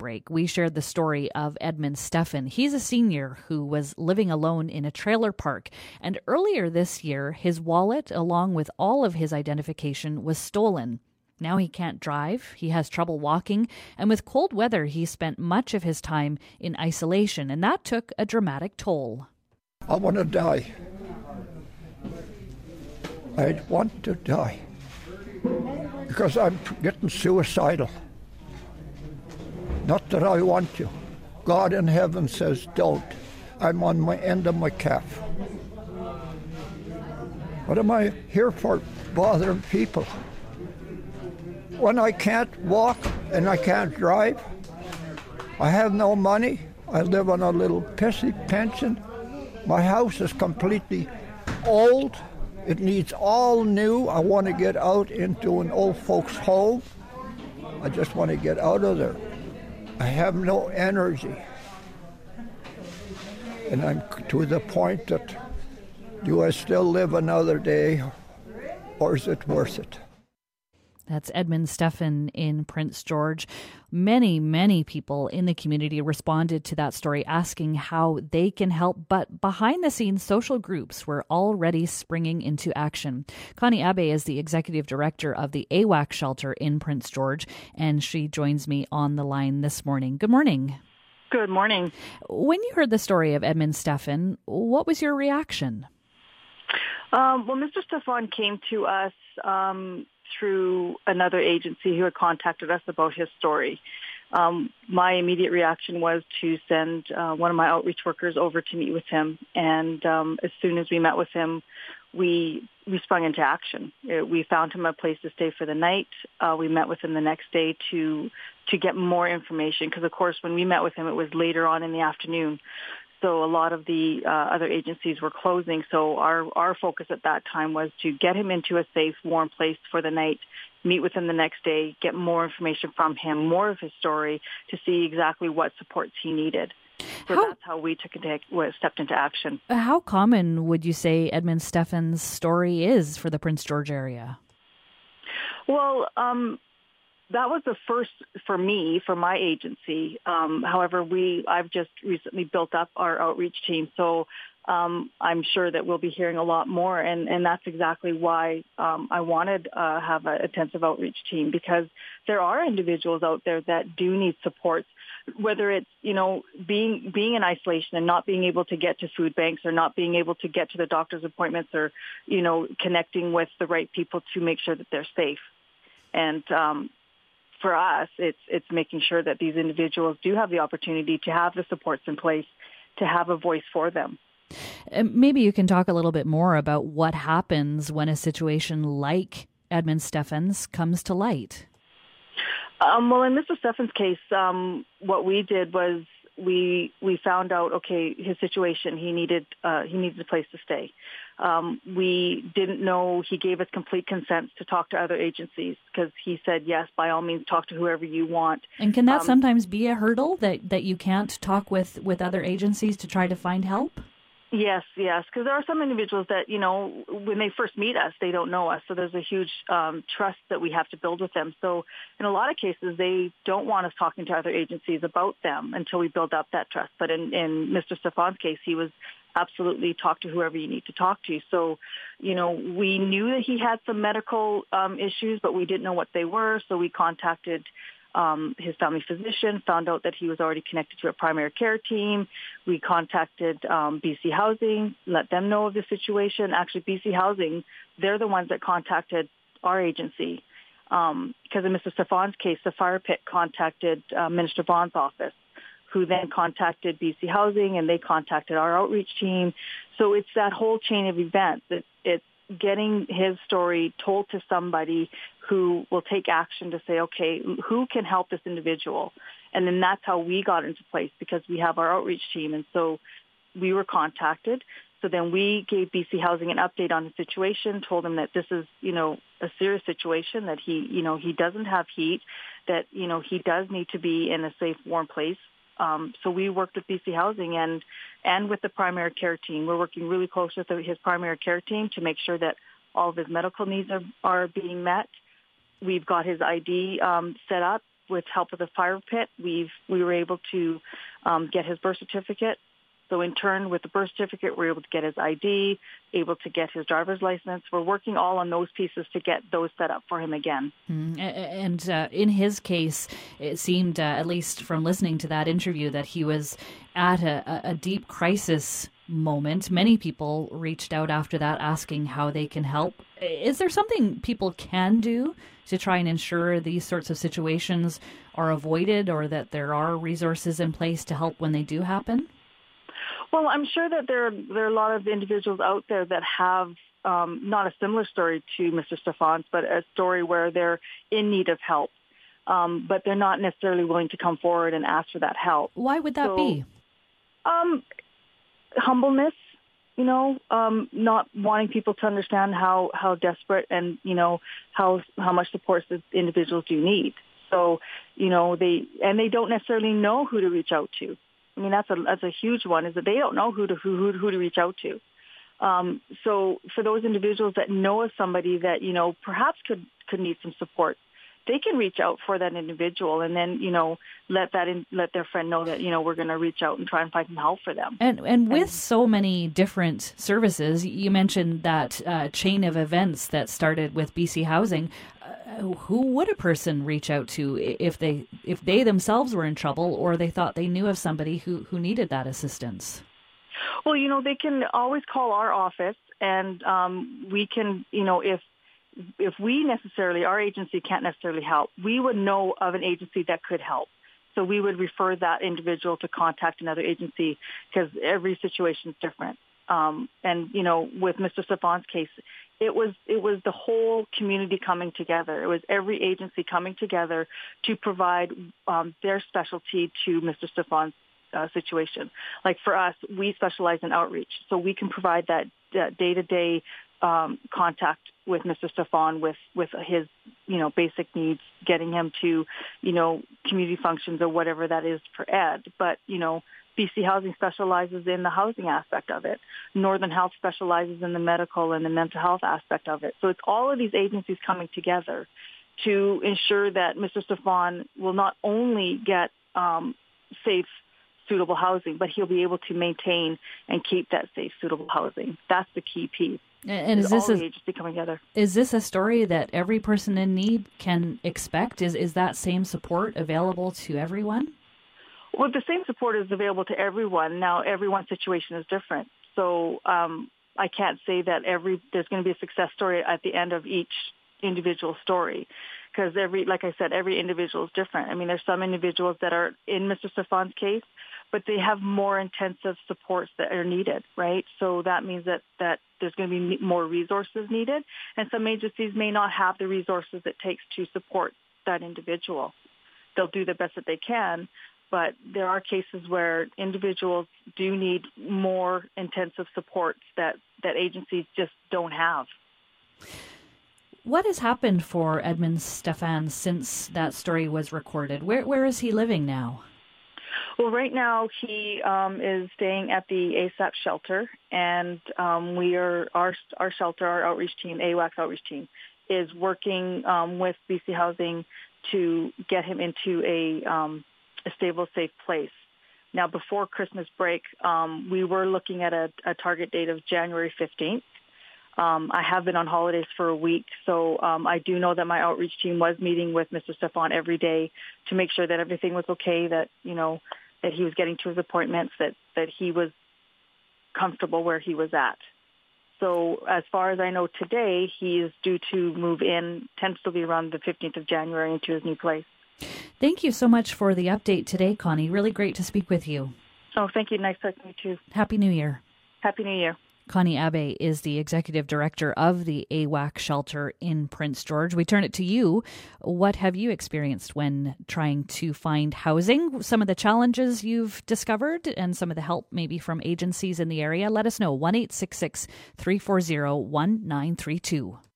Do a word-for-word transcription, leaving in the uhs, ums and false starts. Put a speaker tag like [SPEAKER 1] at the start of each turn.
[SPEAKER 1] break, we shared the story of Edmund Steffen. He's a senior who was living alone in a trailer park. And earlier this year, his wallet, along with all of his identification, was stolen. Now he can't drive, he has trouble walking, and with cold weather, he spent much of his time in isolation, and that took a dramatic toll.
[SPEAKER 2] I want to die. I want to die because I'm getting suicidal. Not that I want to. God in heaven says don't. I'm on my end of my calf. What am I here for, bothering people? When I can't walk and I can't drive, I have no money. I live on a little pissy pension. My house is completely old. It needs all new. I want to get out into an old folks' home. I just want to get out of there. I have no energy. And I'm to the point that, do I still live another day, or is it worth it?
[SPEAKER 1] That's Edmund Steffen in Prince George. Many, many people in the community responded to that story asking how they can help. But behind the scenes, social groups were already springing into action. Connie Abe is the executive director of the A W A C shelter in Prince George, and she joins me on the line this morning. Good morning.
[SPEAKER 3] Good morning.
[SPEAKER 1] When you heard the story of Edmund Steffen, what was your reaction?
[SPEAKER 3] Um, well, Mister Steffen came to us um, through another agency who had contacted us about his story. Um, my immediate reaction was to send uh, one of my outreach workers over to meet with him. And um, as soon as we met with him, we we sprung into action. Uh, we found him a place to stay for the night. Uh, we met with him the next day to to get more information because, of course, when we met with him, it was later on in the afternoon. So a lot of the uh, other agencies were closing. So our, our focus at that time was to get him into a safe, warm place for the night, meet with him the next day, get more information from him, more of his story, to see exactly what supports he needed. So how, that's how we took into, stepped into action.
[SPEAKER 1] How common would you say Edmund Steffen's story is for the Prince George area?
[SPEAKER 3] Well, um, that was the first for me, for my agency. Um, however, we I've just recently built up our outreach team, so um, I'm sure that we'll be hearing a lot more, and, and that's exactly why um, I wanted to uh, have an intensive outreach team, because there are individuals out there that do need supports, whether it's, you know, being being in isolation and not being able to get to food banks or not being able to get to the doctor's appointments or, you know, connecting with the right people to make sure that they're safe. And um for us, it's it's making sure that these individuals do have the opportunity to have the supports in place, to have a voice for them.
[SPEAKER 1] Maybe you can talk a little bit more about what happens when a situation like Edmund Steffen's comes to light.
[SPEAKER 3] Um, well, in Mister Steffen's case, um, what we did was we we found out, okay, his situation, he needed uh, he needed a place to stay. Um, we didn't know, he gave us complete consent to talk to other agencies because he said, yes, by all means, talk to whoever you want.
[SPEAKER 1] And can that
[SPEAKER 3] um,
[SPEAKER 1] sometimes be a hurdle, that, that you can't talk with, with other agencies to try to find help?
[SPEAKER 3] Yes, yes, because there are some individuals that, you know, when they first meet us, they don't know us. So there's a huge um, trust that we have to build with them. So in a lot of cases, they don't want us talking to other agencies about them until we build up that trust. But in, in Mister Steffen's case, he was absolutely talk to whoever you need to talk to. So, you know, we knew that he had some medical um, issues, but we didn't know what they were. So we contacted Um, his family physician, found out that he was already connected to a primary care team. We contacted um, B C Housing, let them know of the situation. Actually, B C Housing, they're the ones that contacted our agency. Um, because in Mister Steffen's case, the fire pit contacted uh, Minister Vaughan's office, who then contacted B C Housing, and they contacted our outreach team. So it's that whole chain of events. It, it's getting his story told to somebody who will take action to say, okay, who can help this individual? And then that's how we got into place, because we have our outreach team. And so we were contacted. So then we gave B C Housing an update on the situation, told him that this is, you know, a serious situation, that he, you know, he doesn't have heat, that, you know, he does need to be in a safe, warm place. Um, so we worked with B C Housing and and with the primary care team. We're working really close with the, his primary care team to make sure that all of his medical needs are, are being met. We've got his I D um, set up with help of the fire pit, we've we were able to um, get his birth certificate. So in turn, with the birth certificate, we're able to get his I D, able to get his driver's license. We're working all on those pieces to get those set up for him again.
[SPEAKER 1] Mm. And uh, in his case, it seemed, uh, at least from listening to that interview, that he was at a, a deep crisis moment. Many people reached out after that asking how they can help. Is there something people can do to try and ensure these sorts of situations are avoided, or that there are resources in place to help when they do happen?
[SPEAKER 3] Well, I'm sure that there are, there are a lot of individuals out there that have um, not a similar story to Mister Stefan's, but a story where they're in need of help, um, but they're not necessarily willing to come forward and ask for that help.
[SPEAKER 1] Why would that
[SPEAKER 3] so,
[SPEAKER 1] be?
[SPEAKER 3] Um, humbleness, you know, um, not wanting people to understand how, how desperate and, you know, how how much support the individuals do need. So, you know, they and they don't necessarily know who to reach out to. I mean, that's a that's a huge one, is that they don't know who to who who to reach out to. Um, so for those individuals that know of somebody that, you know, perhaps could, could need some support, they can reach out for that individual and then, you know, let that in, let their friend know that, you know, we're going to reach out and try and find some help for them.
[SPEAKER 1] And and with and, so many different services, you mentioned that uh, chain of events that started with B C Housing. Uh, who would a person reach out to if they if they themselves were in trouble, or they thought they knew of somebody who, who needed that assistance?
[SPEAKER 3] Well, you know, they can always call our office, and um, we can, you know, if if we necessarily, our agency can't necessarily help, we would know of an agency that could help. So we would refer that individual to contact another agency, because every situation is different. Um, and, you know, with Mister Stefan's case, it was it was the whole community coming together. It was every agency coming together to provide um, their specialty to Mister Stefan's uh, situation. Like for us, we specialize in outreach, so we can provide that uh, day-to-day um, contact with Mister Stefan with, with his, you know, basic needs, getting him to, you know, community functions or whatever that is for Ed. But, you know, B C Housing specializes in the housing aspect of it. Northern Health specializes in the medical and the mental health aspect of it. So it's all of these agencies coming together to ensure that Mister Stefan will not only get um, safe, suitable housing, but he'll be able to maintain and keep that safe, suitable housing. That's the key piece.
[SPEAKER 1] And is, is this
[SPEAKER 3] all
[SPEAKER 1] a,
[SPEAKER 3] the agency coming together.
[SPEAKER 1] Is this a story that every person in need can expect? Is is that same support available to everyone?
[SPEAKER 3] Well, the same support is available to everyone. Now, everyone's situation is different. So um, I can't say that every there's going to be a success story at the end of each individual story, because every, like I said, every individual is different. I mean, there's some individuals that are in Mister Stefan's case, but they have more intensive supports that are needed, right? So that means that, that there's going to be more resources needed, and some agencies may not have the resources it takes to support that individual. They'll do the best that they can, but there are cases where individuals do need more intensive supports that, that agencies just don't have.
[SPEAKER 1] What has happened for Edmund Stefan since that story was recorded? Where Where is he living now?
[SPEAKER 3] Well, right now he um, is staying at the A S A P shelter, and um, we are our our shelter, our outreach team, A W A C outreach team, is working um, with B C Housing to get him into a um, a stable, safe place. Now, before Christmas break, um, we were looking at a, a target date of January fifteenth. Um, I have been on holidays for a week, so um, I do know that my outreach team was meeting with Mister Stefan every day to make sure that everything was okay, that, you know, that he was getting to his appointments, that, that he was comfortable where he was at. So as far as I know today, he is due to move in tentatively around the fifteenth of January into his new place.
[SPEAKER 1] Thank you so much for the update today, Connie. Really great to speak with you.
[SPEAKER 3] Oh, thank you. Nice talking to you, too.
[SPEAKER 1] Happy New Year.
[SPEAKER 3] Happy New Year.
[SPEAKER 1] Connie Abbey is the executive director of the A W A C shelter in Prince George. We turn it to you. What have you experienced when trying to find housing? Some of the challenges you've discovered and some of the help maybe from agencies in the area? Let us know. one eight six six, three four zero, one nine three two.